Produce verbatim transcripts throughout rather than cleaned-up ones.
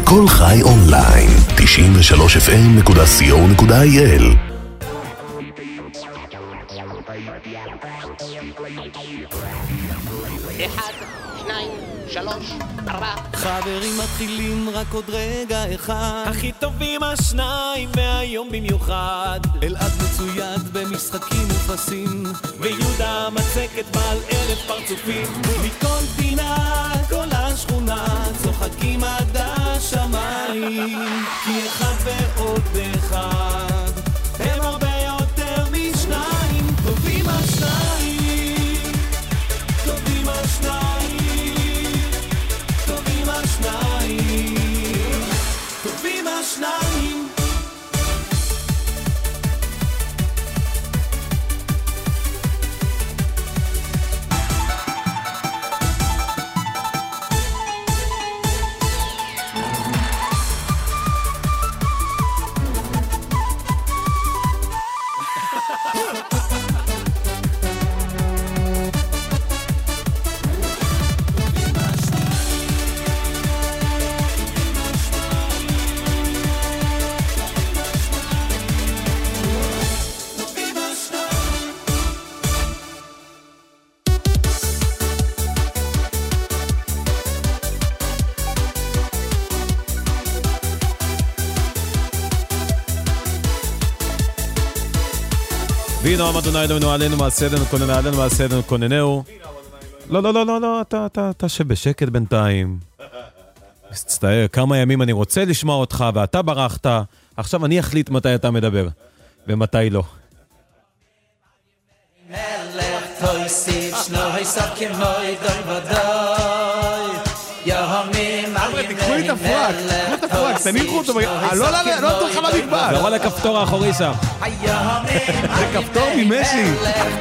כל חי אונליין, תשעים ושלוש אף אם נקודה סי או נקודה איי אל. אחד, שניים, שלוש, ארבע. חברים מתחילים רק עוד רגע אחד, הכי טובים השניים והיום במיוחד. אלעד מצויד במשחקים ופסים, ויהודה מצקת בעל אלף פרצופים. מכל פינה כל השכונה צוחקים עד השמיים, כי אחד ועוד אחד הם הרבה יותר משניים. טובים השניים, טובים השניים, טובים השניים, טובים השניים. וינו אדוני אלוהינו עלינו מעשינו כוננה עלינו מעשינו כוננהו. לא לא לא לא לא אתה אתה אתה שבשקט בינתיים. מצטער, כמה ימים אני רוצה לשמוע אותך ואתה ברחת. עכשיו אני אחליט מתי אתה מדבר ומתי לא. מלך תויסיף שנוי סף כמוי דוי ודוי יהומים חבר'ה, תקחו לי את הפרק, תקחו את הפרק, תניחו אותו, לא, לא, לא, לא תורך למדבר. זרוע לכפתור האחורי שם. זה כפתור ממשי.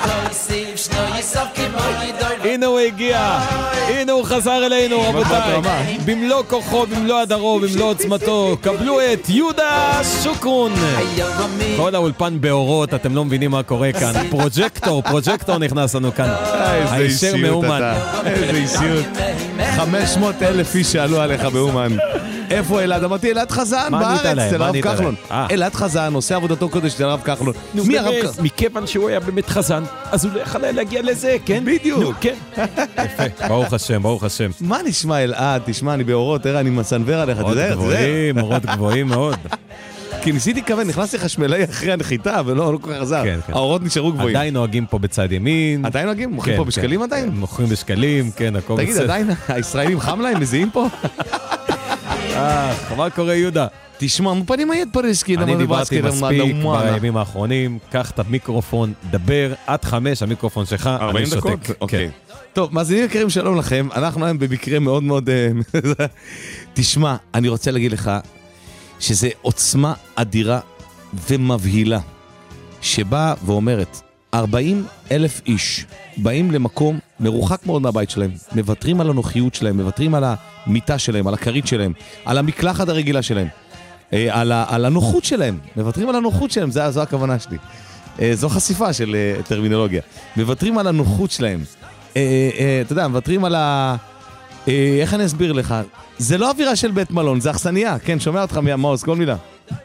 הנה הוא הגיע, הנה הוא חזר אלינו רבותיי, במלוא כוחו, במלוא הדרו, במלוא עוצמתו. קבלו את יהודה שוקרון. כל האולפן באורות, אתם לא מבינים מה קורה כאן. פרוג'קטור, פרוג'קטור נכנס לנו כאן. איזה אישיות אתה, איזה אישיות. חמש מאות אלף איש שעלו עליך באומן. איפה אלעד? אמרתי אלעד חזן בארץ, אצל הרב כחלון. אלעד חזן עושה עבודתו קודש אצל הרב כחלון. מי הרב כחלון? מכיוון שהוא היה באמת חזן, אז הוא לא יכול להגיע לזה, כן? בדיוק. כן. יפה, ברוך השם, ברוך השם. מה נשמע אלעד? תשמע, אני באורות, תראה, אני מסנבר עליך. אורות גבוהים, אורות גבוהים מאוד. כי ניסיתי כוון, נכנסתי חשמלי אחרי הנחיתה, ולא, לא כל כך עזר. האורות נשארו גבוהים. עדיין נוהגים פה בצד ימין. עדיין נוהגים? מוכרים פה בשקלים עדיין? מוכרים בשקלים, כן, הכל בסדר. תגיד, עדיין הישראלים חם להם, מזיעים פה? אה, מה קורה יהודה? תשמע, מפנים היד פרסקי. אני דיברתי מספיק בימים האחרונים, קח את המיקרופון, דבר עד חמש, המיקרופון שלך, אני שותק. אוקיי. טוב, מאזינים יקרים, שלום לכם. אנחנו היום במקרה מאוד מאוד... תשמע, אני רוצה להגיד לך שזה עוצמה אדירה ומבהילה, שבאה ואומרת, ארבעים אלף איש באים למקום מרוחק מאוד מהבית שלהם, מוותרים על הנוחיות שלהם, מוותרים על המיטה שלהם, על הכרית שלהם, על המקלחת הרגילה שלהם, על, ה, על הנוחות שלהם, מוותרים על הנוחות שלהם, זו, זו הכוונה שלי. זו חשיפה של טרמינולוגיה. מוותרים על הנוחות שלהם. אתה יודע, מוותרים על ה... איך אני אסביר לך? זה לא אווירה של בית מלון, זה אכסניה. כן, שומע אותך מהמאוס, כל מילה.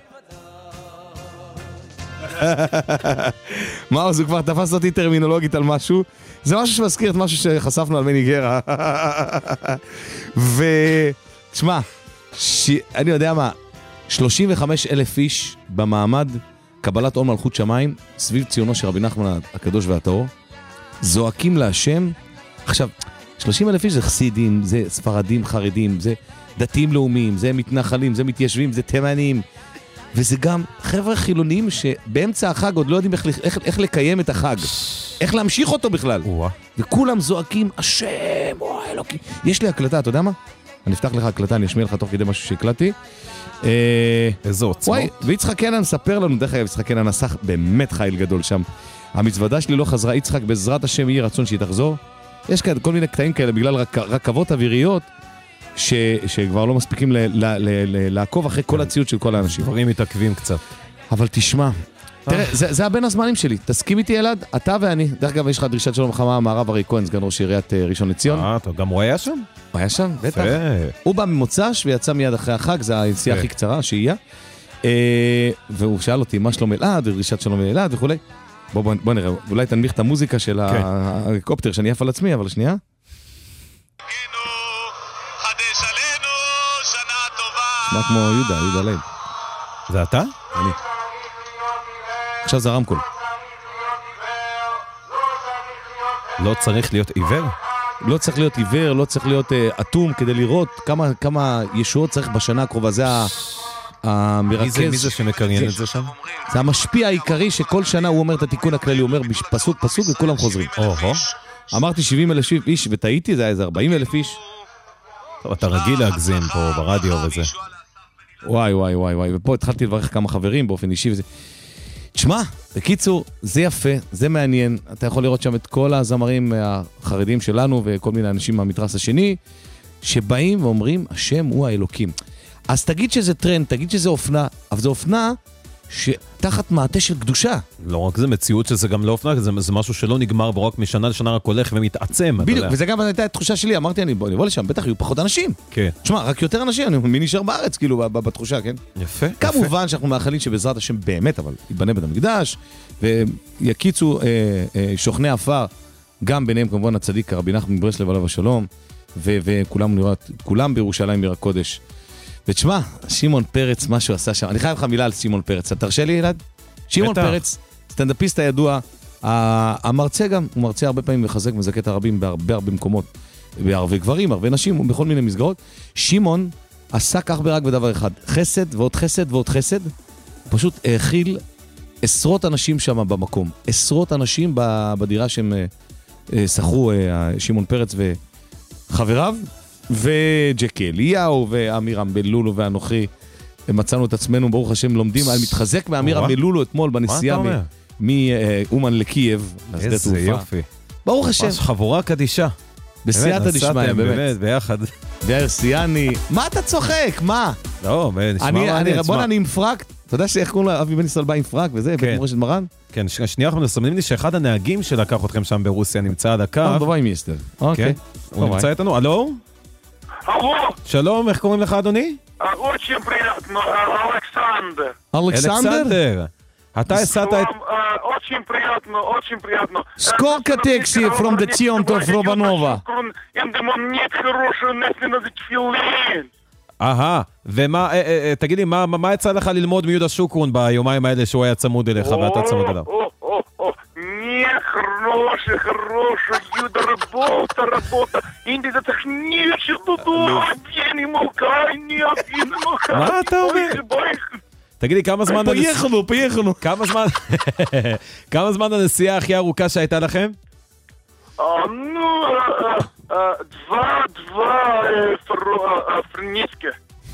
מאוס, הוא כבר תפס אותי טרמינולוגית על משהו. זה משהו שמזכיר את משהו שחשפנו על מני גרה. ותשמע, ש... אני יודע מה, שלושים וחמישה אלף איש במעמד קבלת עול מלכות שמיים, סביב ציונו של רבי נחמן הקדוש והטהור, זועקים להשם. עכשיו, שלושים אלף איש זה חסידים, זה ספרדים חרדים, זה דתיים לאומיים, זה מתנחלים, זה מתיישבים, זה תימנים, וזה גם חבר'ה חילונים שבאמצע החג עוד לא יודעים איך, איך, איך לקיים את החג, איך להמשיך אותו בכלל. ווא. וכולם זועקים, השם, וואי אלוקים. יש לי הקלטה, אתה יודע מה? אני אפתח לך הקלטה, אני אשמיע לך תוך כדי משהו שהקלטתי. איזו עוצמות. וואי, ויצחק קנן מספר לנו, דרך אגב, יצחק קנן עשה באמת חייל גדול שם. המזוודה שלי לא חזרה, יצחק, בעזרת השם יהיה רצון שהיא תחזור. יש כאלה, כל מיני קטעים כאלה, בגלל רק, רכבות אוויריות, ש, שכבר לא מספיקים ל, ל, ל, ל, לעקוב אחרי כל הציוד של כל האנשים. דברים מתעכבים קצת. אבל תשמע, תראה, זה, זה הבין הזמנים שלי. תסכים איתי אלעד, אתה ואני. דרך אגב, יש לך דרישת שלום חמה מהרב ארי כהן, סגן ראש עיריית ראשון לציון. אה, טוב, גם הוא היה שם? הוא היה שם, בטח. הוא בא ממוצ"ש ויצא מיד אחרי החג, זו היציאה הכי קצרה שהיא. והוא שאל אותי מה שלום אלעד, דרישת שלום אלעד וכו'. בוא נראה, אולי תנמיך את המוזיקה של ההליקופטר שאני עף על עצמי, אבל שנייה. נשמע כמו יהודה, יהודה ליל. זה אתה? אני. עכשיו זה הרמקול. לא צריך להיות עיוור? לא צריך להיות עיוור, לא צריך להיות אטום כדי לראות כמה, כמה ישועות צריך בשנה הקרובה. זה המרכז. מי זה שמקריין את זה שם? זה המשפיע העיקרי שכל שנה הוא אומר את התיקון הכללי, הוא אומר פסוק פסוק וכולם חוזרים. אוהו. אמרתי שבעים אלף איש וטעיתי, זה היה איזה ארבעים אלף איש. טוב, אתה רגיל להגזים פה ברדיו וזה. וואי וואי וואי וואי, ופה התחלתי לברך כמה חברים באופן אישי וזה. תשמע, בקיצור, זה יפה, זה מעניין. אתה יכול לראות שם את כל הזמרים החרדים שלנו וכל מיני אנשים מהמתרס השני, שבאים ואומרים, השם הוא האלוקים. אז תגיד שזה טרנד, תגיד שזה אופנה, אבל זה אופנה שתחת מעטה של קדושה. לא רק זה מציאות שזה גם לא אופנה, זה, זה משהו שלא נגמר בו רק משנה לשנה רק הולך ומתעצם. בדיוק, וזה גם הייתה התחושה שלי, אמרתי, אני בוא, נבוא לשם, בטח יהיו פחות אנשים. כן. תשמע, רק יותר אנשים, אני מי נשאר בארץ, כאילו, בתחושה, כן? יפה, יפה. כמובן שאנחנו מאחלים שבעזרת השם באמת, אבל ייבנה בית המקדש, ויקיצו אה, אה, שוכני עפר, גם ביניהם כמובן הצדיק רבי נחמן מברסלב עליו השלום, ו- וכולם נראות, כולם בירושלים עיר הקודש. ותשמע, שמעון פרץ, מה שהוא עשה שם, אני חייב לך מילה על שמעון פרץ, אתה תרשה לי, ילד? שמעון פרץ, סטנדאפיסט הידוע, המרצה גם, הוא מרצה הרבה פעמים מחזק ומזכה את הרבים בהרבה הרבה מקומות, בהרבה גברים, הרבה נשים, בכל מיני מסגרות. שמעון עשה כך ברק בדבר אחד, חסד ועוד חסד ועוד חסד, פשוט האכיל עשרות אנשים שם במקום, עשרות אנשים בדירה שהם שכרו, שמעון פרץ וחבריו, וג'קי אליהו ואמירם בלולו ואנוכי, מצאנו את עצמנו ברוך השם לומדים על מתחזק מאמירם בלולו אתמול בנסיעה מאומן לקייב. איזה יופי. ברוך השם. חבורה קדישה. בסייעתא דשמיא, באמת. ביחד. ויאיר סיאני. מה אתה צוחק? מה? לא, נשמע מעניין. בוא נעני עם פרק. אתה יודע שאיך קוראים לה, אבי בן ישראל בא עם פרק וזה, בית מורשת מרן? כן, שנייה אנחנו מסמנים לי שאחד הנהגים שלקח אתכם שם ברוסיה נמצא על הקו. בבא עם יסטר. אוקיי. הוא נמצא איתנו, אלו? אלו? שלום, איך קוראים לך אדוני? очень приятно, אלכסנדר. אלכסנדר? אתה הסעת את... очень приятно, очень приятно. Сколько такси from the Tion to Robanova? нет хорошего места на тфилин. אהה, ומה, תגיד לי, מה יצא לך ללמוד מיהודה שוקרון ביומיים האלה שהוא היה צמוד אליך ואתה צמוד אליו? Не, хороший, хороший, Юда, работа, работа. Инди, זה צריך נשאר תודו, אביני מולכאי, ני אביני מולכאי. מה אתה אומר? תגיד לי, כמה זמן... פייחנו, פייחנו. כמה זמן... כמה זמן הנסיעה הכי ארוכה שהייתה לכם? נו, два, два, פרניסקה.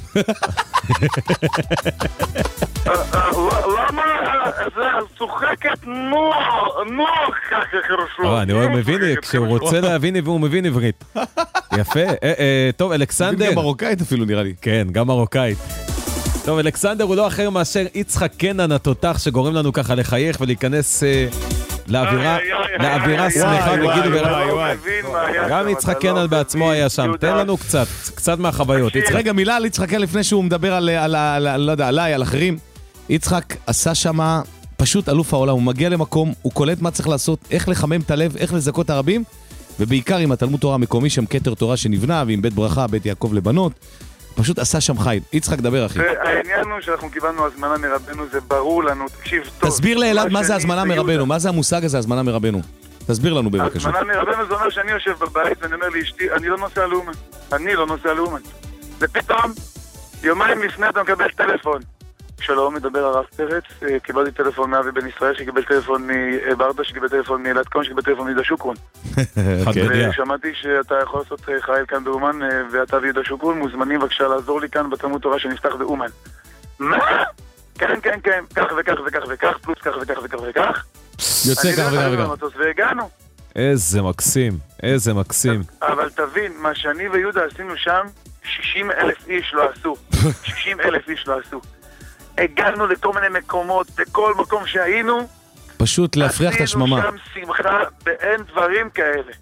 למה זה צוחקת נוח ככה חרשו? אני רואה מבין, כשהוא רוצה להבין והוא מבין עברית. יפה, טוב, אלכסנדר. גם מרוקאית אפילו נראה לי. כן, גם מרוקאית. טוב, אלכסנדר הוא לא אחר מאשר יצחק קנן התותח שגורם לנו ככה לחייך ולהיכנס לאווירה שמחה וגידו ורק. גם יצחק קנן בעצמו היה שם, תן לנו קצת, קצת מהחוויות. רגע, מילה על יצחק קנן לפני שהוא מדבר על, לא יודע, עליי, על אחרים. יצחק עשה שמה פשוט אלוף העולם, הוא מגיע למקום, הוא קולט מה צריך לעשות, איך לחמם את הלב, איך לזכות את הרבים, ובעיקר עם התלמוד תורה המקומי, שם כתר תורה שנבנה, ועם בית ברכה, בית יעקב לבנות, פשוט עשה שם חי. יצחק, דבר אחי. העניין הוא שאנחנו קיבלנו הזמנה מרבנו, זה ברור לנו, תקשיב טוב. תסביר לאלעד מה זה הזמנה מרבנו, מה זה המושג הזה, הזמנה מרבנו. תסביר לנו בבקשה. הזמנה מרבנו זה אומר שאני יושב בבית ואני אומר לאשתי, אני לא נוסע לאומן. אני לא נוסע לאומן. ופתאום, יומיים לפני אתה מקבל טלפון. שלום, מדבר הרב פרץ, קיבלתי טלפון מאבי בן ישראל, שקיבל טלפון מברדה, שקיבל טלפון מאלעד קון, שקיבל טלפון מיהודה שוקרון. ושמעתי שאתה יכול לעשות חייל כאן באומן, ואתה ויהודה שוקרון מוזמנים בבקשה לעזור לי כאן בתלמוד תורה שנפתח באומן. מה? כן, כן, כן, כך וכך וכך וכך, פלוס כך וכך וכך וכך. יוצא כך וכך וכך. והגענו. איזה מקסים, איזה מקסים. אבל תבין, מה שאני ויהודה עשינו שם, שישים אלף איש לא עשו. שישים אלף איש לא עשו. הגענו לכל מיני מקומות, בכל מקום שהיינו, פשוט להפריח את השממה. עשינו שם שמחה באין דברים כאלה.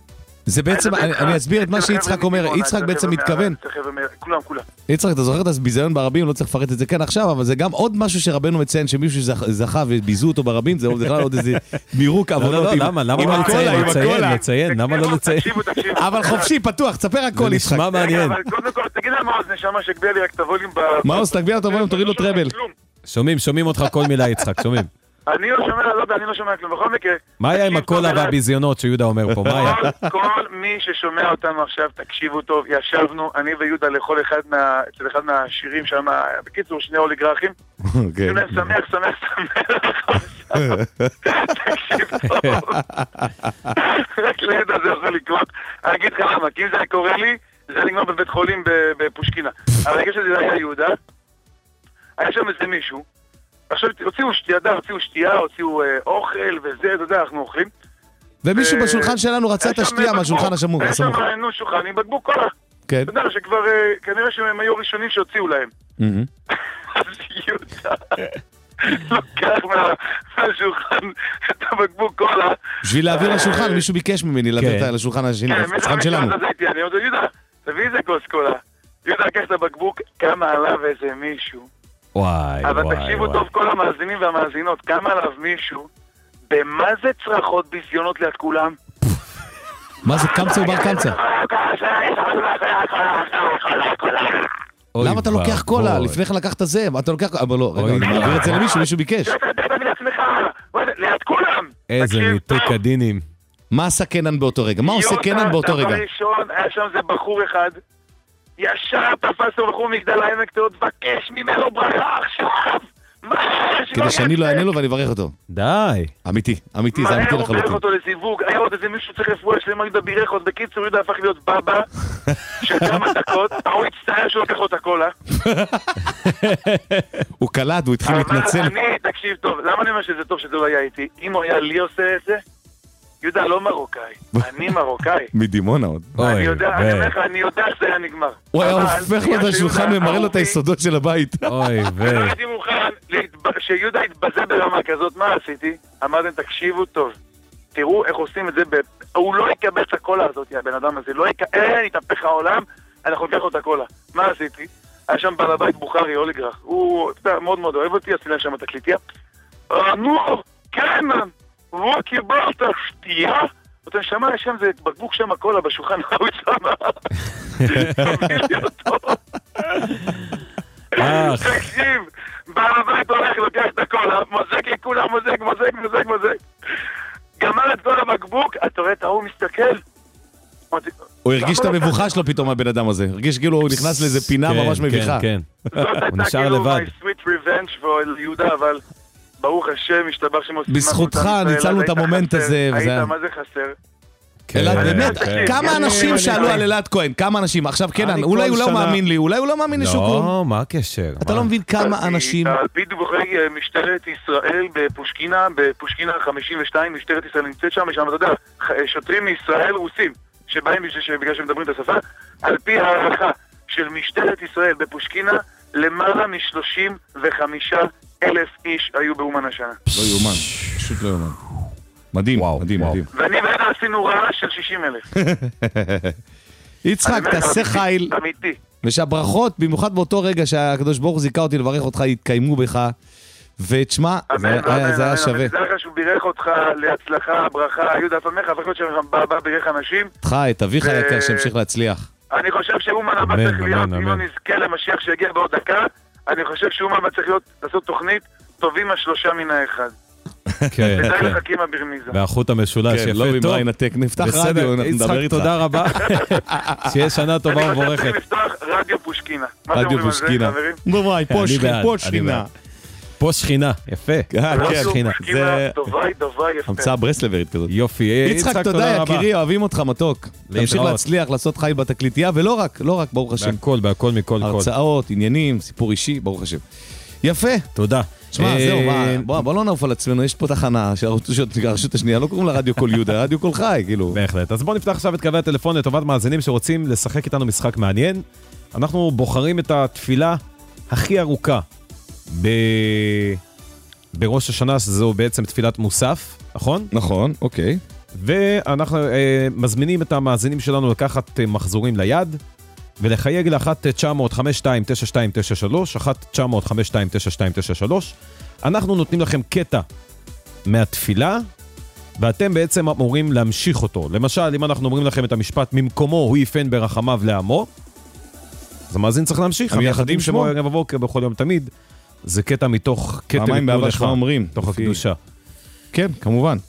זה בעצם, אני אסביר את מה שיצחק אומר, יצחק בעצם מתכוון. כולם, כולם. יצחק, אתה זוכר את הביזיון ברבים, לא צריך לפרט את זה כאן עכשיו, אבל זה גם עוד משהו שרבנו מציין, שמישהו זכה וביזו אותו ברבים, זה בכלל עוד איזה מירוק עבודות. לא, לא, למה? למה לא לציין? לציין, לציין, למה לא לציין? אבל חופשי, פתוח, תספר הכל, יצחק. זה נשמע מעניין. אבל קודם כל, תגיד לה מעוז, נשמה שגביה לי רק את הווליום ב... מעוז, תגביה את הווליום, תוריד לו טראבל. שומעים, שומעים אותך כל מילה, יצחק, שומעים. אני לא שומע, לא יודע, אני לא שומע כלום. בכל מקרה... מה היה עם הקולה והביזיונות שיהודה אומר פה? מה היה? כל מי ששומע אותנו עכשיו, תקשיבו טוב, ישבנו, אני ויהודה לכל אחד מה... אצל אחד מהשירים שם, בקיצור, שני אוליגרכים. אוקיי. שמח, שמח, שמח. תקשיב טוב. רק לידע זה יכול לקרות. אני אגיד לך למה, כי אם זה היה קורה לי, זה נגמר בבית חולים בפושקינה. אבל אני חושב שזה היה יהודה. היה שם איזה מישהו. עכשיו הוציאו שתייה, הוציאו שתייה, הוציאו אוכל וזה, אתה יודע, אנחנו אוכלים. ומישהו בשולחן שלנו רצה את השתייה מהשולחן השמוך. היה שם היינו שולחן עם בקבוק קולה. כן. אתה יודע שכבר, כנראה שהם היו ראשונים שהוציאו להם. אז יהודה לוקח מהשולחן את הבקבוק קולה. בשביל להעביר לשולחן, מישהו ביקש ממני לתת לשולחן השולחן שלנו. אני עוד יהודה, תביא איזה כוס קולה. יהודה לקח את הבקבוק, כמה עליו איזה מישהו. וואי, וואי, אבל תקשיבו טוב כל המאזינים והמאזינות, כמה עליו מישהו, במה זה צרחות ביזיונות ליד כולם? מה זה קמצא ובר קמצא? למה אתה לוקח קולה? לפני כן לקחת זה, אתה לוקח... אבל לא, רגע, אני מעביר את זה למישהו, מישהו ביקש. ליד כולם! איזה ניתוק הדינים. מה עשה קנן באותו רגע? מה עושה קנן באותו רגע? דבר ראשון, היה שם זה בחור אחד, ישר תפס לו בחור מגדל העמק, תאות, בקש ממנו ברכה עכשיו! כדי שאני לא אענה לו ואני אברך אותו. די. אמיתי, אמיתי, זה אמיתי הוא לחלוטין. בירך אותו לזיווג, היה עוד איזה מישהו צריך רפואה שלמה, יהודה בירך עוד, בקיצור יהודה הפך להיות בבא של כמה דקות, הוא הצטער שהוא לקח לו את הקולה. הוא קלט, הוא התחיל להתנצל. אני, תקשיב טוב, למה אני אומר שזה טוב שזה לא היה איתי? אם הוא היה לי עושה את זה, יהודה לא מרוקאי, אני מרוקאי. מדימונה עוד. אני יודע, אני אומר לך, אני יודע שזה היה נגמר. הוא היה הופך לו את השולחן ומראה לו את היסודות של הבית. אוי, ו... לא הייתי מוכן שיהודה יתבזה ברמה כזאת, מה עשיתי? אמרתם, תקשיבו טוב, תראו איך עושים את זה, הוא לא יקבל את הקולה הזאת, הבן אדם הזה, לא יקבל, אין, יתהפך העולם, אנחנו ניקח לו את הקולה. מה עשיתי? היה שם בעל הבית בוכרי, אוליגרח, הוא, אתה יודע, מאוד מאוד אוהב אותי, עשיתי להם שם את הקליטיה. נו, כן, והוא קיבל את השתייה, אתה שמע, יש שם זה בקבוק שם הקולה בשולחן, הוא שמה. תמיד לי אותו. תקשיב, בעל הבית הולך, לוקח את הקולה, מוזק לכולם, מוזק, מוזק, מוזק, מוזק. גמר את כל הבקבוק, אתה רואה את ההוא מסתכל. הוא הרגיש את המבוכה שלו פתאום, הבן אדם הזה. הרגיש כאילו הוא נכנס לאיזה פינה ממש מביכה. כן, כן, הוא נשאר לבד. my sweet revenge for יהודה, אבל ברוך השם, משתבח שמוסים. בזכותך ניצלנו את המומנט הזה. היית, מה זה חסר? אלעד, באמת, כמה אנשים שאלו על אלעד כהן, כמה אנשים, עכשיו כן, אולי הוא לא מאמין לי, אולי הוא לא מאמין לשוקרון. לא, מה הקשר? אתה לא מבין כמה אנשים... על פי דיווחי משטרת ישראל בפושקינה, בפושקינה חמישים ושתיים, משטרת ישראל נמצאת שם, ושם, אתה יודע, שוטרים מישראל רוסים, שבאים בגלל שמדברים את השפה, על פי הערכה של משטרת ישראל בפושקינה, למעלה מ-שלושים וחמישה אלף איש היו באומן השנה. לא יאומן, פשוט לא יאומן. מדהים, מדהים, מדהים. ואני ואתה עשינו רעש של שישים אלף. יצחק, תעשה חיל. אמיתי. ושהברכות, במיוחד באותו רגע שהקדוש ברוך הוא זיכה אותי לברך אותך, יתקיימו בך. ותשמע, זה היה שווה. זה לך שהוא בירך אותך להצלחה, ברכה, יהודה פמך, הפכות שבא בירך אנשים. אותך, את אביך היקר שהמשיך להצליח. אני חושב שאומן הבא צריך להיות, אם לא נזכה למשיח שיגיע בעוד דקה, אני חושב שאומן הבא צריך לעשות תוכנית טובים השלושה מן האחד. כן, ודי כן. לחכים הברמיזה. והחוט המשולש, כן, יפה, לא טוב. במראה נתק, נפתח רדיו, נדבר איתך. תודה רבה. שיהיה שנה טובה ומבורכת. אני חושב לפתוח רדיו פושקינה. רדיו פושקינה. דווי, פה שכינה. פה שכינה, יפה. רדיו שכינה. פושקינה, דווי, דווי, יפה. המצאה ברסלברית כזאת. יופי. יצחק, תודה יקירי, אוהבים אותך מתוק. תמשיך להצליח, לעשות חיל בתקליטייה, ולא רק, לא רק, ברוך השם. בהכל, בהכל, מכל כל. הרצאות, עניינים, סיפור אישי, ברוך השם. יפה. תודה. שמע, זהו, בוא, בוא לא נעוף על עצמנו, יש פה תחנה של הרשות השנייה, לא קוראים לה רדיו קול יהודה, רדיו קול חי, כאילו. בהחלט. אז בוא נפתח עכשיו את קווי הטלפון לטובת מאזינים שרוצים לשחק איתנו משחק מעניין. אנחנו בוחרים את התפילה הכי ארוכה ב... בראש השנה, שזו בעצם תפילת מוסף, נכון? נכון, אוקיי. ואנחנו אה, מזמינים את המאזינים שלנו לקחת אה, מחזורים ליד, ולחייג ל-אחת תשע אפס אפס חמש שתיים תשע שתיים תשע שלוש, אחת תשע אפס אפס חמש שתיים תשע שתיים תשע שלוש. אנחנו נותנים לכם קטע מהתפילה, ואתם בעצם אמורים להמשיך אותו. למשל, אם אנחנו אומרים לכם את המשפט, ממקומו הוא יפן ברחמיו לעמו, אז המאזין צריך להמשיך. המייחדים שמו ערב בבוקר בכל יום תמיד, זה קטע מתוך קטע פעמיים באבא שלך אומרים. מתוך הקדושה. כן, כמובן.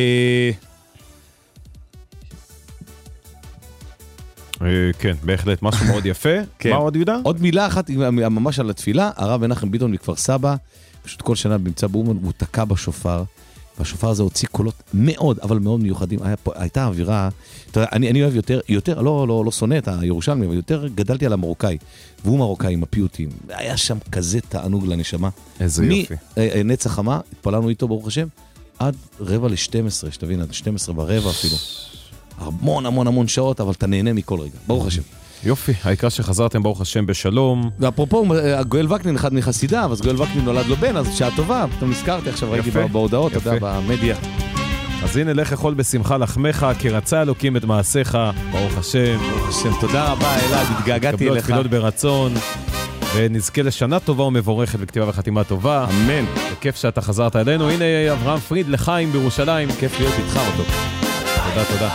כן, בהחלט, משהו מאוד יפה. מה עוד יהודה? עוד מילה אחת, ממש על התפילה, הרב מנחם ביטון מכפר סבא, פשוט כל שנה במצא באומן, הוא תקע בשופר, והשופר הזה הוציא קולות מאוד, אבל מאוד מיוחדים. הייתה אווירה, אני, אני אוהב יותר, יותר, לא, לא, לא שונא את הירושלמי, אבל יותר גדלתי על המרוקאי, והוא מרוקאי עם הפיוטים. היה שם כזה תענוג לנשמה. איזה יופי. מנצח חמה, התפללנו איתו ברוך השם, עד רבע ל-שתים עשרה, שתבין, עד שתים עשרה ברבע אפילו. המון המון המון שעות, אבל אתה נהנה מכל רגע. ברוך השם. יופי, העיקר שחזרתם ברוך השם בשלום. ואפרופו, גואל וקנין אחד מחסידיו, אז גואל וקנין נולד לו בן, אז שעה טובה, פתאום נזכרתי, עכשיו ראיתי בהודעות, אתה יודע, במדיה. אז הנה, לך אכול בשמחה לחמך, כי רצה אלוקים את מעשיך, ברוך השם. ברוך השם, תודה רבה אלעד, התגעגעתי אליך. קבלו תפילות ברצון, ונזכה לשנה טובה ומבורכת וכתיבה וחתימה טובה. אמן. וכיף שאתה חזרת אלינו. הנה אברהם פריד לחיים בירושלים, כיף להיות איתך אותו. תודה, תודה.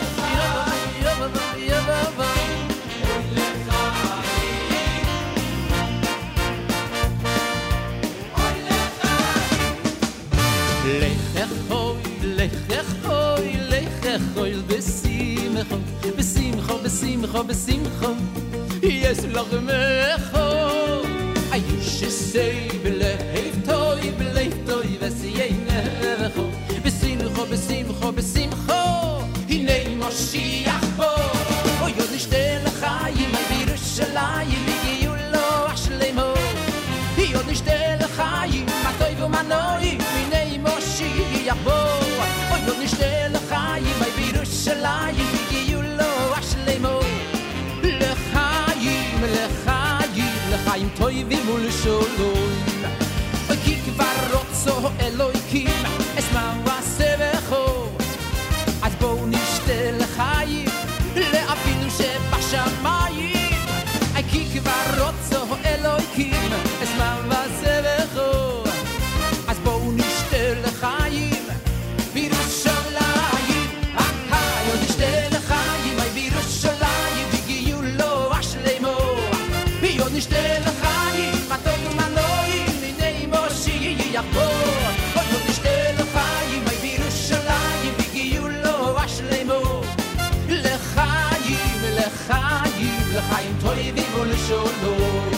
בשמחו, בשמחו, יש לרמחו. היש שסי בלב טוי, בלב טוי, וסיינחו. בשמחו, בשמחו, בשמחו, הנה משיח בו. אוי עוד נשתה לחיים, על בירושלים, הגיעו לו השלמו. עוד נשתה לחיים, מה טוי ומה נוי, הנה משיח בו. אוי עוד נשתה לחיים, על בירושלים, הגיעו לו השלמו. לחיים, לחיים, לחיים טובים ולשלום. כי כבר רוצו אלוהיקים, אשמע ועשבחו. אז בואו נשתה לחיים, לאבינו שבשמיים. כי כבר רוצו אלוהיקים, אשמע ועשבחו. אז בואו נשתה לחיים, בירושלים. עוד נשתה לחיים, בירושלים, הגיעו לו השלמו. עוד נשתה לחיים, מתוק ומנועים, הנה מושיח בו. עוד נשתה לחיים, בירושלים, הגיעו לו השלמו. לחיים, לחיים, לחיים טובים ולשלום.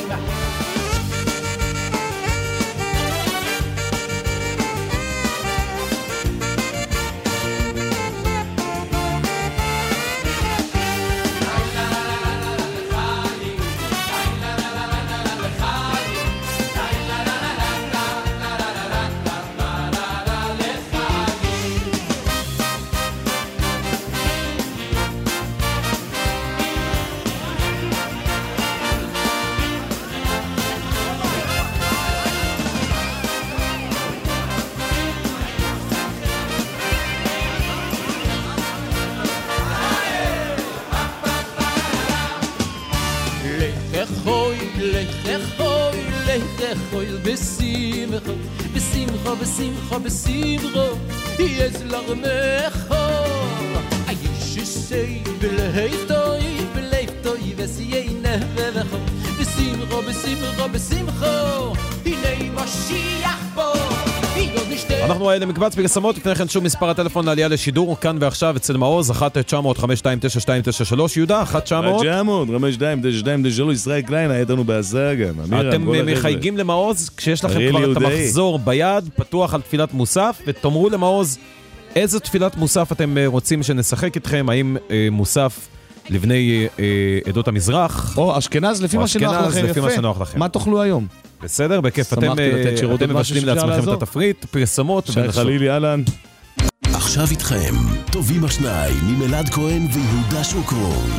בשמחו, בשמחו, בשמחו, בשמחו, יש לרמחו. היש שסי בלב טוי, בלב טוי, וסיינחו. בשמחו, בשמחו, בשמחו, הנה משיח בו. אנחנו האלה מקבץ פרסמות, לפני כן שוב מספר הטלפון לעלייה לשידור, כאן ועכשיו אצל מעוז, אחת תשע אפס אפס חמש שתיים תשע שתיים תשע שלוש, יהודה, אחת תשע אפס אפס חמש שתיים תשע שתיים תשע שלוש, ישראל קליין, הייתנו בעזרה גם. אתם מחייגים למעוז, כשיש לכם כבר את המחזור ביד, פתוח על תפילת מוסף, ותאמרו למעוז איזה תפילת מוסף אתם רוצים שנשחק איתכם, האם מוסף לבני עדות המזרח, או אשכנז, לפי מה שנוח לכם. מה תאכלו היום? בסדר, בכיף, אתם מבשלים לעצמכם את התפריט, פרסמות, שי חלילי, אהלן. עכשיו איתכם, טובים השניים, עם אלעד כהן ויהודה שוקרון.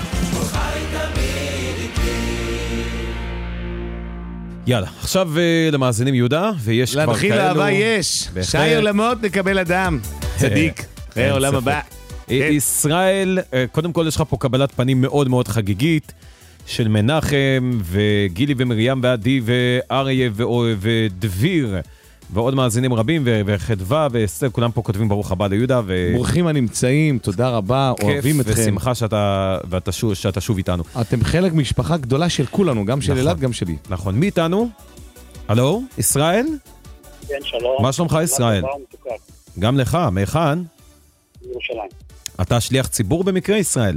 יאללה, עכשיו למאזינים יהודה, ויש כבר כאלו... להנחיל אהבה יש, שי עולמות נקבל אדם, צדיק, אחרי עולם הבא. ישראל, קודם כל יש לך פה קבלת פנים מאוד מאוד חגיגית, של מנחם, וגילי ומרים ועדי ואריה ודביר, ועוד מאזינים רבים, וחדווה ואסתר, כולם פה כותבים ברוך הבא ליהודה. ברוכים הנמצאים, תודה רבה, אוהבים אתכם. כיף ושמחה שאתה, שאתה שוב איתנו. אתם חלק משפחה גדולה של כולנו, גם של אלעד, גם שלי. נכון, מי איתנו? הלו, ישראל? כן, שלום. מה שלומך, ישראל? גם לך, מהיכן? ירושלים. אתה שליח ציבור במקרה, ישראל?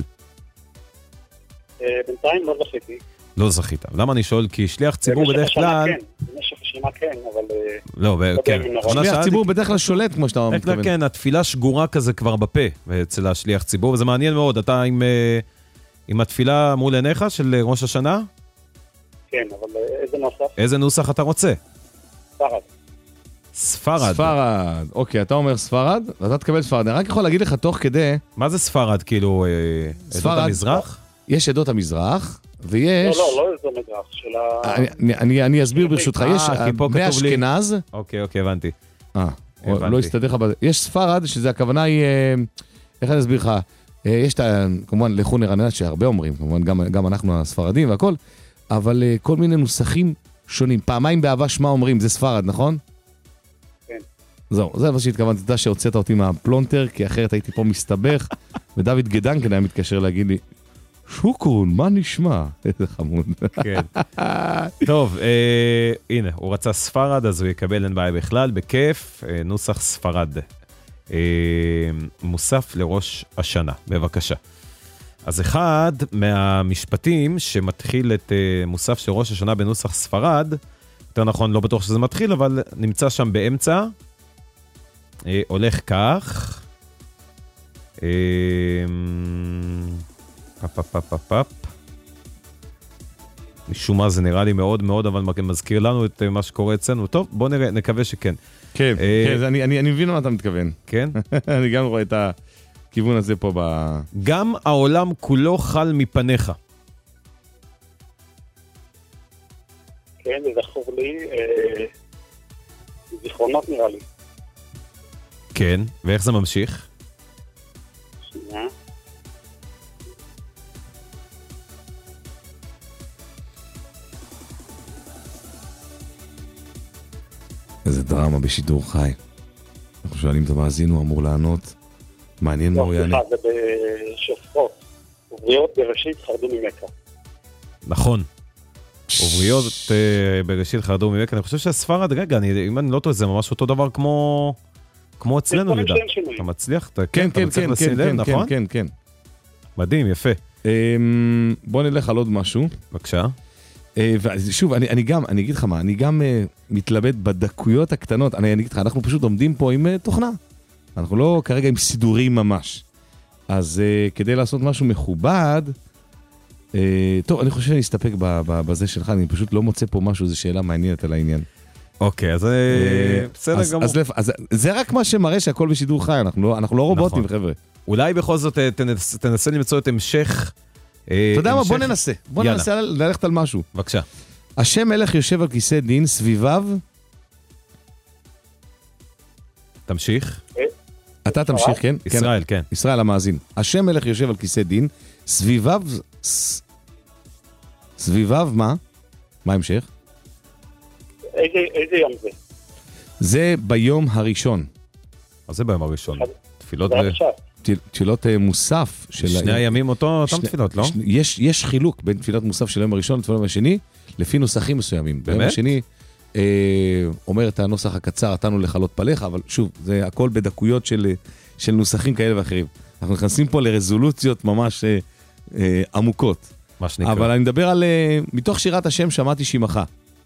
בינתיים לא זכיתי. לא זכית. למה אני שואל? כי שליח ציבור בדרך כלל... במשך השנה כן, אבל... לא, כן. שליח ציבור בדרך כלל שולט, כמו שאתה מתכוון. כן, התפילה שגורה כזה כבר בפה, אצל השליח ציבור, וזה מעניין מאוד. אתה עם התפילה מול עיניך של ראש השנה? כן, אבל איזה נוסח? איזה נוסח אתה רוצה? ספרד. ספרד. ספרד. אוקיי, אתה אומר ספרד, ואתה תקבל ספרד. אני רק יכול להגיד לך תוך כדי... מה זה ספרד? כאילו, עדות המזרח? יש עדות המזרח, ויש... לא, לא, לא עדות המזרח, של ה... אני, אני אסביר ברשותך, יש מאשכנז... אוקיי, אוקיי, הבנתי. אה, לא הסתדר לך בזה. יש ספרד, שזה הכוונה היא... איך אני אסביר לך? יש את ה... כמובן, לכו נרננה, שהרבה אומרים, כמובן, גם אנחנו הספרדים והכל, אבל כל מיני נוסחים שונים. פעמיים באהבה שמה אומרים, זה ספרד, נכון? כן. זהו, זה מה שהתכוונתי, אתה שהוצאת אותי מהפלונטר, כי אחרת הייתי פה מסתבך, ודוד גדנקן היה מתקשר להגיד לי, שוקרון, מה נשמע? איזה חמוד. כן. טוב, אה, הנה, הוא רצה ספרד, אז הוא יקבל אין בעיה בכלל, בכיף, אה, נוסח ספרד. אה, מוסף לראש השנה, בבקשה. אז אחד מהמשפטים שמתחיל את אה, מוסף של ראש השנה בנוסח ספרד, יותר נכון, לא בטוח שזה מתחיל, אבל נמצא שם באמצע, אה, הולך כך, אה, פאפ פאפ פאפ פאפ. משום מה זה נראה לי מאוד מאוד, אבל מזכיר לנו את מה שקורה אצלנו. טוב, בוא נראה, נקווה שכן. כן, כן, אני מבין מה אתה מתכוון. כן? אני גם רואה את הכיוון הזה פה ב... גם העולם כולו חל מפניך. כן, זה זכור לי, זיכרונות נראה לי. כן, ואיך זה ממשיך? שנייה. איזה דרמה בשידור חי. אנחנו שואלים את המאזין, הוא אמור לענות. מעניין מה הוא יענה. לא, זה בשופרות. ובריות בראשית חרדו ממכה. נכון. ובריות בראשית חרדו ממכה. אני חושב שהספרד, רגע, אם אני לא טועה, זה ממש אותו דבר כמו כמו אצלנו, לידה. אתה מצליח? כן, כן, כן, כן, כן, כן. מדהים, יפה. בוא נלך על עוד משהו. בבקשה. ושוב, אני, אני גם, אני אגיד לך מה, אני גם uh, מתלבט בדקויות הקטנות, אני אגיד לך, אנחנו פשוט עומדים פה עם uh, תוכנה, אנחנו לא כרגע עם סידורים ממש, אז uh, כדי לעשות משהו מכובד, uh, טוב, אני חושב שאני אסתפק בזה שלך, אני פשוט לא מוצא פה משהו, זו שאלה מעניינת על העניין. אוקיי, אז בסדר גמור. אז, אז זה רק מה שמראה שהכל בשידור חי, אנחנו לא, אנחנו לא רובוטים, נכון. חבר'ה. אולי בכל זאת תנס, תנסה למצוא את המשך... אתה יודע מה? בוא ננסה. בוא ננסה ללכת על משהו. בבקשה. השם מלך יושב על כיסא דין, סביביו... תמשיך. אתה תמשיך, כן? ישראל, כן. ישראל המאזין. השם מלך יושב על כיסא דין, סביביו... סביביו מה? מה המשך? איזה יום זה? זה ביום הראשון. אז זה ביום הראשון. תפילות... תפילות מוסף של... שני הימים אותו, אותם תפילות, לא? יש, יש חילוק בין תפילת מוסף של היום הראשון לתפילת השני, לפי נוסחים מסוימים. ביום השני אה, אומר את הנוסח הקצר, נתנו לחלות פליך, אבל שוב, זה הכל בדקויות של, של נוסחים כאלה ואחרים. אנחנו נכנסים פה לרזולוציות ממש אה, אה, עמוקות. מה שנקרא. אבל אני מדבר על... אה, מתוך שירת השם שמעתי שמך.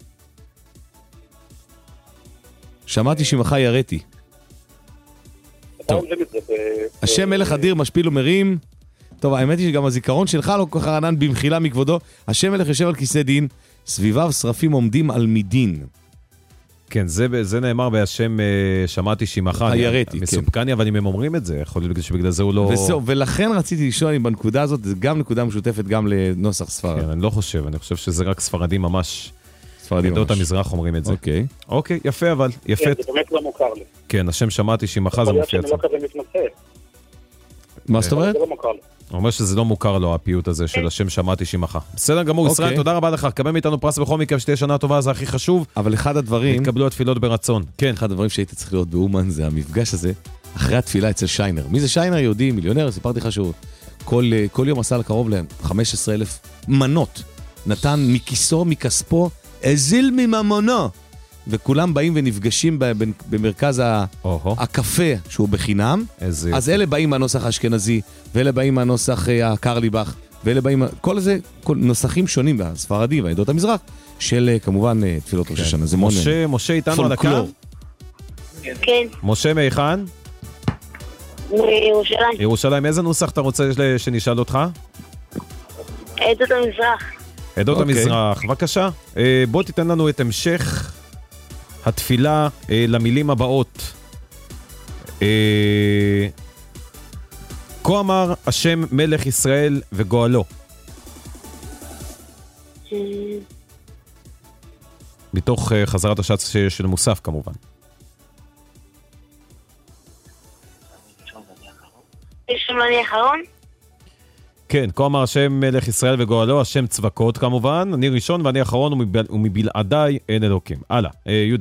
שמעתי שמך יראתי. טוב. השם מלך אדיר משפיל ומרים. טוב, האמת היא שגם הזיכרון שלך לא כל כך רענן במחילה מכבודו. השם מלך יושב על כיסא דין, סביביו שרפים עומדים על מדין. כן, זה, זה נאמר בהשם שמעתי שמך. היראתי, כן. מסופקני, אבל אם הם אומרים את זה, יכול להיות שבגלל זה הוא לא... וזהו, ולכן רציתי לשאול אם בנקודה הזאת, זה גם נקודה משותפת גם לנוסח ספרד. כן, אני לא חושב, אני חושב שזה רק ספרדים ממש... ספרדים ממש. עדות המזרח אומרים את זה. אוקיי. אוקיי, יפה אבל, יפה. כן, זה באמת לא מוכר לי. כן, השם שמעתי שמך זה מופיע. יכול להיות שאני לא כזה מתמצא. מה זאת אומרת? זה לא מוכר לי. הוא אומר שזה לא מוכר לו, הפיוט הזה של השם שמעתי שמחה. בסדר גמור, ישראל, תודה רבה לך. קבל מאיתנו פרס בכל מקרה, שתהיה שנה טובה, זה הכי חשוב. אבל אחד הדברים... התקבלו התפילות ברצון. כן. אחד הדברים שהייתי צריך להיות באומן זה המפגש הזה, אחרי התפילה אצל שיינר. מי זה שיינר? יהודי, מיליונר, סיפרתי לך שהוא כל, כל יום עשה לקרוב להם חמש עשרה אלף מנות. נתן מכיסו, מכספו, הזיל מממונו. וכולם באים ונפגשים במרכז הקפה שהוא בחינם. אז אלה באים מהנוסח האשכנזי, ואלה באים מהנוסח הקרליבך, ואלה באים, כל זה, כל נוסחים שונים בספרדי והעדות המזרח, של כמובן תפילות ראש השנה. זה משה, משה איתנו על הקו? כן. משה מאיכן? מירושלים. ירושלים, איזה נוסח אתה רוצה שנשאל אותך? עדות המזרח. עדות המזרח, בבקשה. בוא תיתן לנו את המשך התפילה למילים הבאות. כה אמר השם מלך ישראל וגואלו. מתוך חזרת השץ של מוסף כמובן. שמעני אחרון? כן, כה אמר השם מלך ישראל וגואלו, השם צבקות כמובן, אני ראשון ואני אחרון ומבלעדיי אין אלוקים. הלאה, יהודה.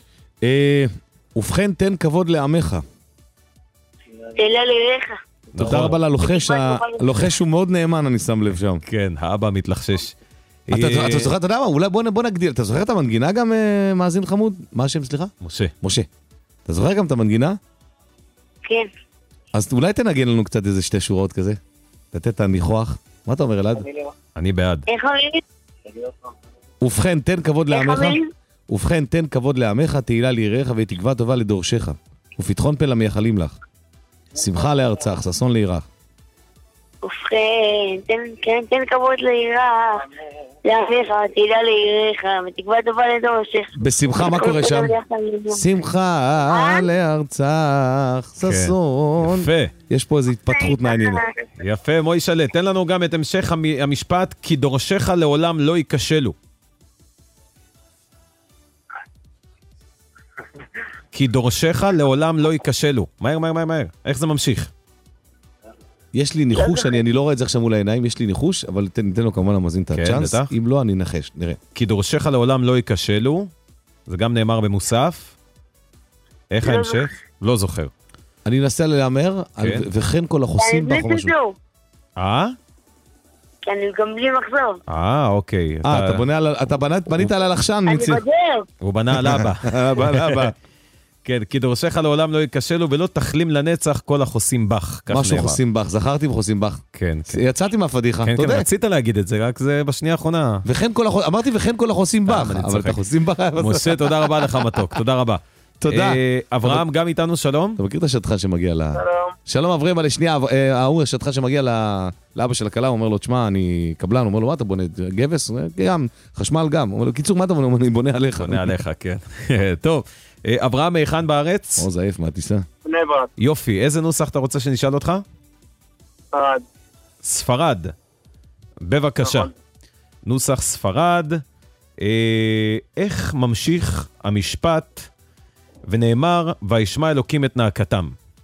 ובכן תן כבוד לעמך. תהילה ליריך. תודה רבה ללוחש, הלוחש הוא מאוד נאמן, אני שם לב שם. כן, האבא מתלחשש. אתה זוכר, אתה יודע מה, אולי בוא נגדיל, אתה זוכר את המנגינה גם, מאזין חמוד? מה השם, סליחה? משה. משה. אתה זוכר גם את המנגינה? כן. אז אולי תנגן לנו קצת איזה שתי שורות כזה. לתת את הניחוח. מה אתה אומר, אלעד? אני בעד. איך אומרים? ובכן, תן כבוד לעמך. ובכן, תן כבוד לעמך, תהילה ליראיך ותקווה טובה לדורשך. ופתחון פה למייחלים לך. שמחה לארצך, ששון לירח. ובכן, תן, תן כבוד לירח, לעמך, תהילה ליראיך ותקווה טובה לדורשך. בשמחה, מה קורה שם? שמחה לארצך, ששון. יפה. יש פה איזו התפתחות מעניינת. יפה, מוישלה, תן לנו גם את המשך המשפט, כי דורשך לעולם לא ייכשלו. כי דורשך לעולם לא ייכשלו. מהר, מהר, מהר, מהר. איך זה ממשיך? יש לי ניחוש, אני, אני לא רואה את זה עכשיו מול העיניים, יש לי ניחוש, אבל ניתן לו כמובן למאזין את הצ'אנס. אם לא, אני נחש, נראה. כי דורשך לעולם לא ייכשלו, זה גם נאמר במוסף. איך ההמשך? לא זוכר. אני אנסה להאמר, וכן כל החוסים בך או משהו. אה? כי אני גם בלי מחזור. אה, אוקיי. אה, אתה בנית על הלחשן. אני בדרך. הוא בנה על אבא. אבא על אבא. כן, כי דורשך לעולם לא ייכשלו ולא תחלים לנצח כל החוסים בך. משהו חוסים בך, זכרתי וחוסים בך. כן. יצאתי מהפדיחה, כן, כן, רצית להגיד את זה, רק זה בשנייה האחרונה. אמרתי וכן כל החוסים בך, אבל אתה חוסים בך. משה, תודה רבה לך מתוק, תודה רבה. תודה. אברהם גם איתנו, שלום. אתה מכיר את השטחן שמגיע ל... שלום. שלום אברהם, אבל שנייה, ההוא השטחן שמגיע לאבא של הכלה, הוא אומר לו, תשמע, אני קבלן, הוא אומר לו, מה אתה בונה? גבס? גם, חשמל גם. הוא אומר לו, קיצור, מה אתה בונה? אני בונה עליך. בונה עליך, כן. טוב. אברהם מאיכן בארץ? או זייף מהטיסה. בני ברק. יופי, איזה נוסח אתה רוצה שנשאל אותך? ספרד. ספרד. בבקשה. נוסח ספרד. איך ממשיך המשפט ונאמר וישמע אלוקים את נאקתם?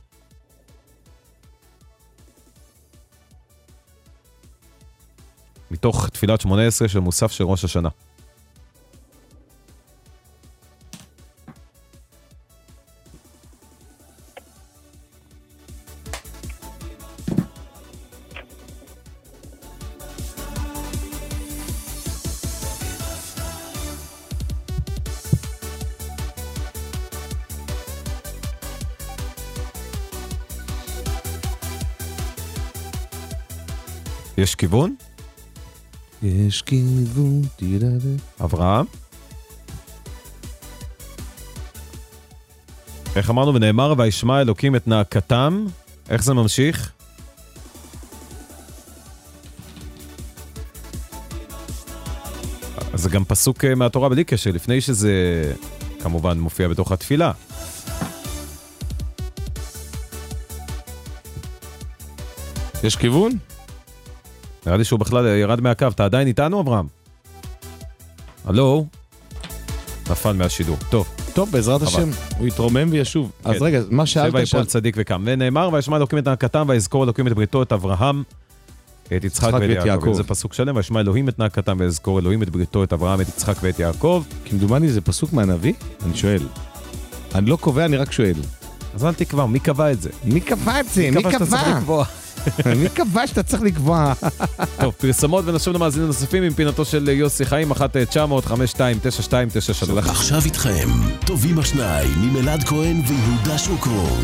מתוך תפילת שמונה עשרה של מוסף של ראש השנה. יש כיוון? יש כיוון, תראה. אברהם? איך אמרנו ונאמר וישמע אלוקים את נאקתם? איך זה ממשיך? אז זה גם פסוק מהתורה בלי קשר, לפני שזה כמובן מופיע בתוך התפילה. יש כיוון? נראה לי שהוא בכלל ירד מהקו. אתה עדיין איתנו, אברהם? הלו? נפל מהשידור. טוב. טוב, בעזרת השם, הוא יתרומם וישוב. אז רגע, מה שאלת? שבע יפול צדיק וקם. ונאמר, וישמע אלוקים את נאקתם, ויזכור אלוקים את בריתו, את אברהם, את יצחק ואת יעקב. זה פסוק שלם, וישמע אלוהים את נאקתם, ויזכור אלוהים את בריתו, את אברהם, את יצחק ואת יעקב. כמדומני זה פסוק מהנביא? אני שואל. אני לא קובע, אני רק שואל. אז אל תקבע, מי קבע את זה? מי קבע את זה? מי קבע? מי קבע שאתה צריך לקבוע? טוב, פרסמות ונשוב למאזינים נוספים עם פינתו של יוסי חיים, אחת תשע אפס אפס חמש שתיים תשע שתיים תשע שלוש. עכשיו איתכם, טובים השניים, ממלעד כהן ויהודה שוקרון.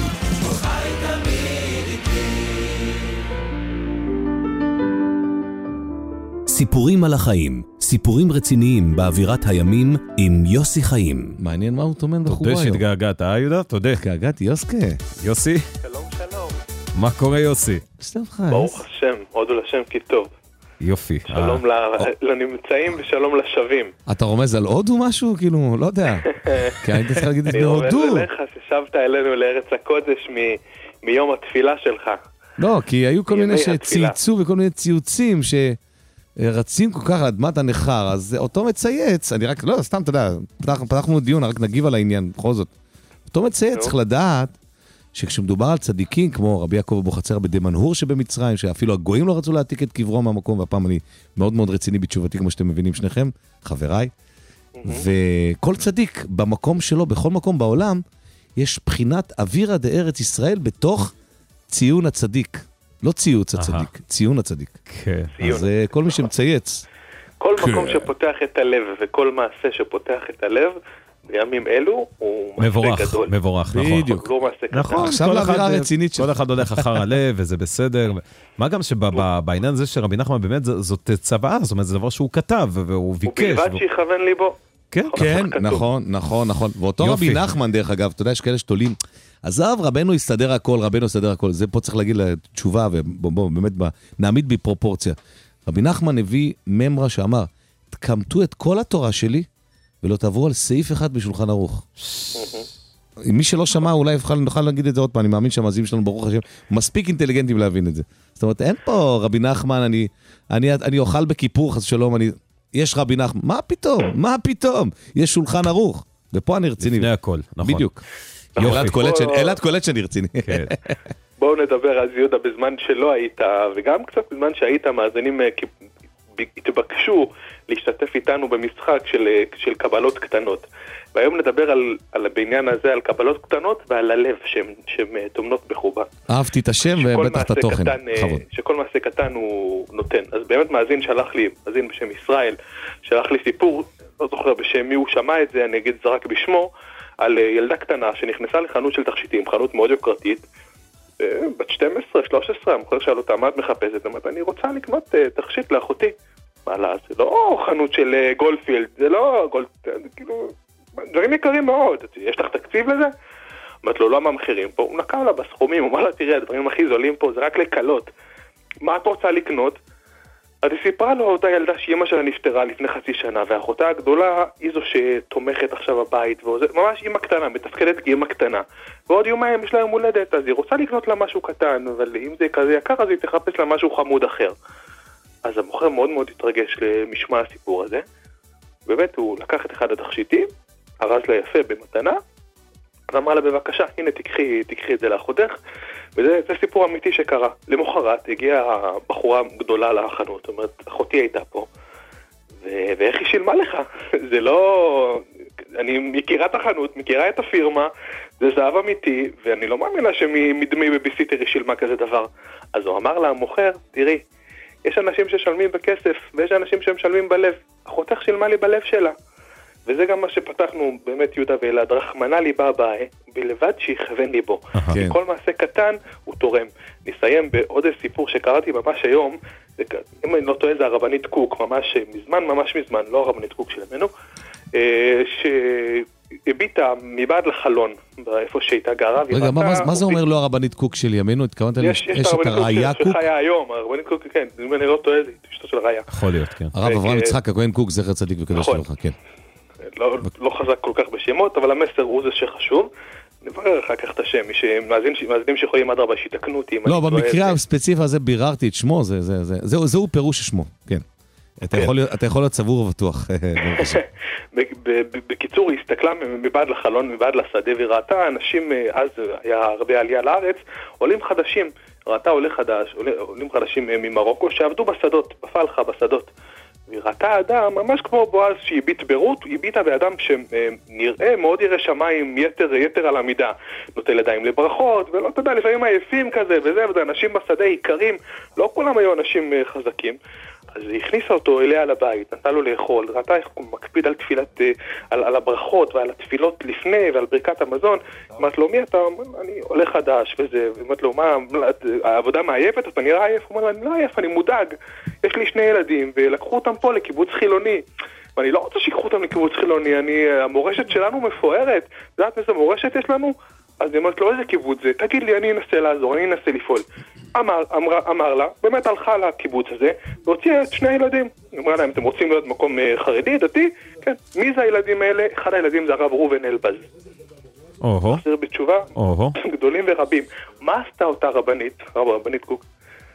סיפורים על החיים, סיפורים רציניים באווירת הימים עם יוסי חיים. מעניין מה הוא טומן בחורה היום. תודה שהתגעגעת, אה יהודה? תודה. התגעגעתי, יוסקה. יוסי? שלום, שלום. מה קורה יוסי? ברוך השם, הודו לשם כי טוב. יופי. שלום לנמצאים ושלום לשווים. אתה רומז על הודו משהו? כאילו, לא יודע. כי אני צריך להגיד את זה בהודו. אני רומז אליך ששבת אלינו לארץ הקודש מיום התפילה שלך. לא, כי היו כל מיני שצייצו וכל מיני ציוצים שרצים כל כך על אדמת הנחר, אז אותו מצייץ, אני רק, לא, סתם, אתה יודע, פתחנו דיון, רק נגיב על העניין, בכל זאת. אותו מצייץ צריך לדעת שכשמדובר על צדיקים, כמו רבי יעקב אבוחצירא בדמנהור שבמצרים, שאפילו הגויים לא רצו להעתיק את קברו מהמקום, והפעם אני מאוד מאוד רציני בתשובתי, כמו שאתם מבינים שניכם, חבריי, וכל צדיק במקום שלו, בכל מקום בעולם, יש בחינת אווירא דארץ ישראל בתוך ציון הצדיק. לא ציוץ הצדיק, ציון הצדיק. כן. אז כל מי שמצייץ. כל מקום שפותח את הלב וכל מעשה שפותח את הלב, בימים אלו הוא מעשה גדול. מבורך, נכון. בדיוק. לא מעשה קטן. נכון, עכשיו לאווירה רצינית כל אחד הולך אחר הלב, וזה בסדר. מה גם שבעניין הזה שרבי נחמן באמת זאת צוואה, זאת אומרת, זה דבר שהוא כתב, והוא ביקש. ובלבד שיכוון ליבו. כן, כן, נכון, נכון, נכון. ואותו רבי נחמן, דרך אגב, אתה יודע, יש כאלה שתולים, עזב, רבנו יסתדר הכל, רבנו יסתדר הכל. זה פה צריך להגיד לתשובה, ובואו, באמת, נעמיד בפרופורציה. רבי נחמן הביא ממרה שאמר, תקמתו את כל התורה שלי, ולא תעברו על סעיף אחד בשולחן ערוך. מי שלא שמע, אולי נוכל להגיד את זה עוד פעם, אני מאמין שהמאזינים שלנו, ברוך השם, מספיק אינטליגנטים להבין את זה. זאת אומרת, אין פה רבי נחמן, אני, אני, אני אוכל בכיפור, חס שלום, אני, יש רבי נחמן, מה פתאום? מה פתאום? יש שולחן ערוך. ופה אני רציני. לפני הכל, נכון. בדיוק. אלעד קולט שאני רציני. בואו נדבר על יהודה בזמן שלא היית, וגם קצת בזמן שהיית, מאזינים התבקשו להשתתף איתנו במשחק של, של קבלות קטנות. והיום נדבר על, על בעניין הזה, על קבלות קטנות ועל הלב שהן תומנות בחובה. אהבתי את השם ובטח את התוכן. קטן, שכל מעשה קטן הוא נותן. אז באמת מאזין שלח לי, מאזין בשם ישראל, שלח לי סיפור, לא זוכר בשם מי הוא שמע את זה, אני אגיד זה רק בשמו, על ילדה קטנה שנכנסה לחנות של תכשיטים, חנות מאוד יוקרתית, בת שתים עשרה שלוש עשרה, המוכר שאל אותה, מה את מחפשת? אמרת, אני רוצה לקנות תכשיט לאחותי. מה לה, זה לא חנות של גולדפילד, זה לא גולדפילד, כאילו, דברים יקרים מאוד, יש לך תקציב לזה? אמרת לו, לא מה המחירים פה, הוא נקע לה בסכומים, הוא אמר לה, תראה, הדברים הכי זולים פה, זה רק לקלות. מה את רוצה לקנות? אז היא סיפרה לו אותה ילדה שאמא שלה נפטרה לפני חצי שנה, ואחותה הגדולה היא זו שתומכת עכשיו הבית, וזה, ממש אמא קטנה, מתפקדת כאמא קטנה. ועוד יומיים יש לה יום הולדת, אז היא רוצה לקנות לה משהו קטן, אבל אם זה כזה יקר, אז היא תחפש לה משהו חמוד אחר. אז המוכר מאוד מאוד התרגש למשמע הסיפור הזה. באמת הוא לקח את אחד התכשיטים, הרז לה יפה במתנה, ואמר לה בבקשה, הנה תקחי, תקחי את זה לאחותך, וזה זה סיפור אמיתי שקרה. למחרת הגיעה הבחורה גדולה לחנות, זאת אומרת, אחותי הייתה פה, ו- ואיך היא שילמה לך? זה לא... אני מכירה את החנות, מכירה את הפירמה, זה זהב אמיתי, ואני לא מאמינה שמדמי בביסיטר היא שילמה כזה דבר. אז הוא אמר לה, המוכר, תראי, יש אנשים ששלמים בכסף, ויש אנשים שמשלמים בלב. אחותך שילמה לי בלב שלה. וזה גם מה שפתחנו, באמת יהודה ואלעד, רחמנא ליבא אביי, בלבד שיכוון ליבו. כל מעשה קטן הוא תורם. נסיים בעוד איזה סיפור שקראתי ממש היום, אם אני לא טועה זה הרבנית קוק, ממש מזמן, ממש מזמן, לא הרבנית קוק שלנו, שהביטה מבעד לחלון, איפה שהייתה גרה. רגע, מה זה אומר לא הרבנית קוק של ימינו? התכוונת לי, יש את הראיה קוק? שחיה היום, הרבנית קוק, כן, אם אני לא טועה זה אשתו של הראיה. יכול להיות, כן. הרב אברהם יצחק הכהן קוק, זכר צדיק וקדוש לברכה, כן. לא, לא חזק כל כך בשמות, אבל המסר הוא זה שחשוב. נברר אחר כך את השם, מאזינים שיכולים עד רבה שיתקנו אותי. לא, במקרה הספציפי הזה ביררתי את שמו, זהו פירוש שמו, כן. אתה יכול להיות- אתה יכול להיות סבור ובטוח. בקיצור, היא הסתכלה מבעד לחלון, מבעד לשדה, וראתה אנשים, אה, אז היה הרבה עלייה לארץ, עולים חדשים, ראתה עולה חדש, עולה- עולים חדשים אה, ממרוקו, שעבדו בשדות, בפלחה, בשדות. והיא ראתה אדם, ממש כמו בועז שהביט ברות, היא הביטה באדם שנראה מאוד ירא שמיים, יתר, יתר על המידה. נוטל ידיים לברכות, ולא תדע, לפעמים עייפים כזה, וזה, וזה, אנשים בשדה עיקרים, לא כולם היו אנשים אה, חזקים. אז היא הכניסה אותו אליה לבית, נתנה לו לאכול, ראתה איך הוא מקפיד על תפילת, אה, על, על הברכות ועל התפילות לפני ועל ברכת המזון. אמרת לו, מי אתה? אני עולה חדש וזה, ואמרת לו, מה, העבודה מעייפת? אתה נראה עייף? הוא אומר, אני לא עייף, אני מודאג. יש לי שני ילדים ולקחו אותם פה לקיבוץ חילוני. ואני לא רוצה שיקחו אותם לקיבוץ חילוני, אני, המורשת שלנו מפוארת. יודעת איזה מורשת יש לנו? אז היא אמרת לו, איזה קיבוץ זה? תגיד לי, אני אנסה לעזור, אני אנסה לפעול. אמר, אמר, אמר לה, באמת הלכה לקיבוץ הזה, והוציאה את שני הילדים. היא אמרה להם, אתם רוצים להיות מקום אה, חרדי, דתי? כן. מי זה הילדים האלה? אחד הילדים זה הרב ראובן אלבז. או-הו, מחזיר בתשובה, או-הו. גדולים ורבים. מה עשתה אותה רבנית? רב, רבנית קוק.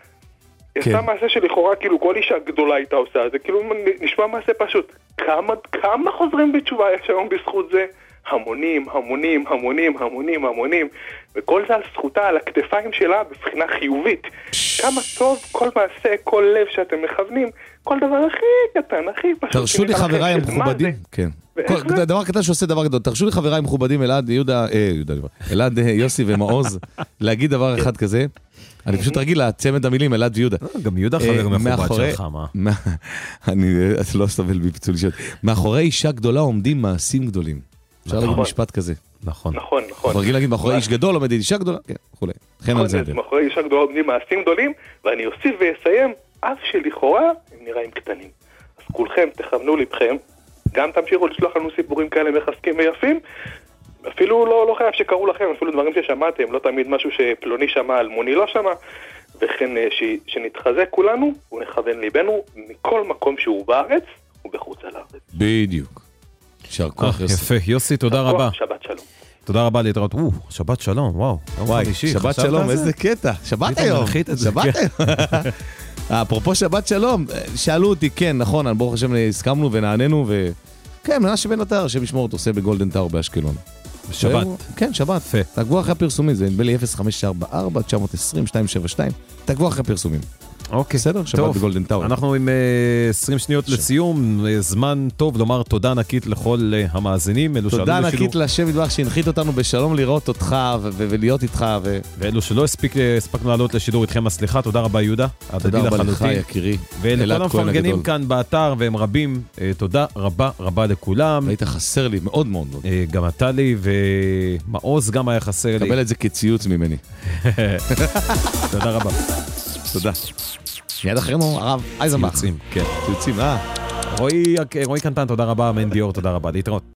היא כן. עשתה מעשה שלכאורה, כאילו כל אישה גדולה הייתה עושה, זה כאילו נשמע מעשה פשוט. כמה, כמה חוזרים בתשובה יש היום בזכות זה? המונים, המונים, המונים, המונים, המונים, וכל זה על זכותה, על הכתפיים שלה, בבחינה חיובית. כמה טוב כל מעשה, כל לב שאתם מכוונים, כל דבר הכי קטן, הכי פשוט. תרשו לי חבריי המכובדים, כן. ואיך כל- דבר קטן שעושה דבר גדול, תרשו לי חבריי המכובדים, אלעד, יהודה, אה, יהודה, אלעד, אה, יוסי ומעוז, להגיד דבר אחד כזה. אני פשוט רגיל לצמד המילים, אלעד ויהודה. גם יהודה אה, חבר מכובד מאחורי- שלך, מה? מה- אני אה, לא סובל בפיצול אישיות. מאחורי אישה גדולה עומדים מעשים גדולים. אפשר להגיד נכון. משפט כזה. נכון. נכון, נכון. אנחנו רגיל להגיד מאחורי איש גדול עומדת אישה גדולה, כן, וכולי. לכן על זה. אז מאחורי אישה גדולה עומדים מעשים גדולים, ואני אוסיף ואסיים, אף שלכאורה הם נראים קטנים. אז כולכם תכוונו לבכם, גם תמשיכו לשלוח לנו סיפורים כאלה מחזקים ויפים, אפילו לא, לא חייב שקראו לכם, אפילו דברים ששמעתם, לא תמיד משהו שפלוני שמע, אלמוני לא שמע, וכן אה, ש, שנתחזק כולנו ונכוון ליבנו מכל מקום שהוא בארץ ובחוץ על הארץ. בדיוק. יישר כוח, אה, יוסי. יפה, יוסי, תודה כוח, רבה. שבת שלום. תודה רבה להתראות. או, שבת שלום, וואו. יום וואי, חמישי, שבת חשבת שלום, על זה? איזה קטע. שבת פתאום היום. מנחית את זה, שבת כן. היום. אפרופו שבת שלום, שאלו אותי, כן, נכון, ברוך השם הסכמנו ונעננו, וכן, מנשה בן עטר, השם ישמור אותו, עושה בגולדן טאור באשקלון. בשבת. כן, שבת. יפה. תעקבו אחרי הפרסומים, זה נדמה לי אפס חמש ארבע ארבע תשע עשרים שתיים שבע שתיים. תעקבו אחרי הפרסומים. אוקיי. בסדר? שבת טוב. בגולדן טאור. אנחנו עם אה, עשרים שניות לסיום, אה, זמן טוב לומר תודה ענקית לכל אה, המאזינים, אלו תודה שעלו לשידור, ענקית לשם יתברך שהנחית אותנו בשלום לראות אותך ו- ו- ולהיות איתך, ו- ואלו שלא הספיק- אה, הספקנו לעלות לשידור איתכם, הסליחה, תודה רבה יהודה, הדדי תודה רבה לך לחלוטין. יקירי. ולכל אלעד כהן המפרגנים הגדול. כאן באתר, והם רבים, אה, תודה רבה רבה לכולם. היית חסר לי מאוד מאוד מאוד. אה, גם אתה לי, ומעוז גם היה חסר לי. קבל את זה כציוץ ממני. תודה רבה. תודה. מיד אחרינו הרב אייזנבך. ציוצים, כן. ציוצים, אה. רועי רועי קנטן, תודה רבה, מן דיור, תודה רבה, להתראות.